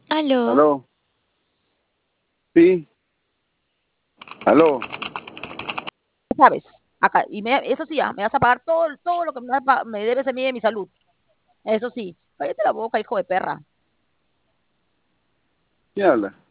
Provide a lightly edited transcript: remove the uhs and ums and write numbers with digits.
Aló, Aló, sí, aló. ¿Sabes? Acá, eso sí, me vas a pagar todo lo que me debes a mí de mi salud. Eso sí, cállate la boca, hijo de perra. ¿Quién habla?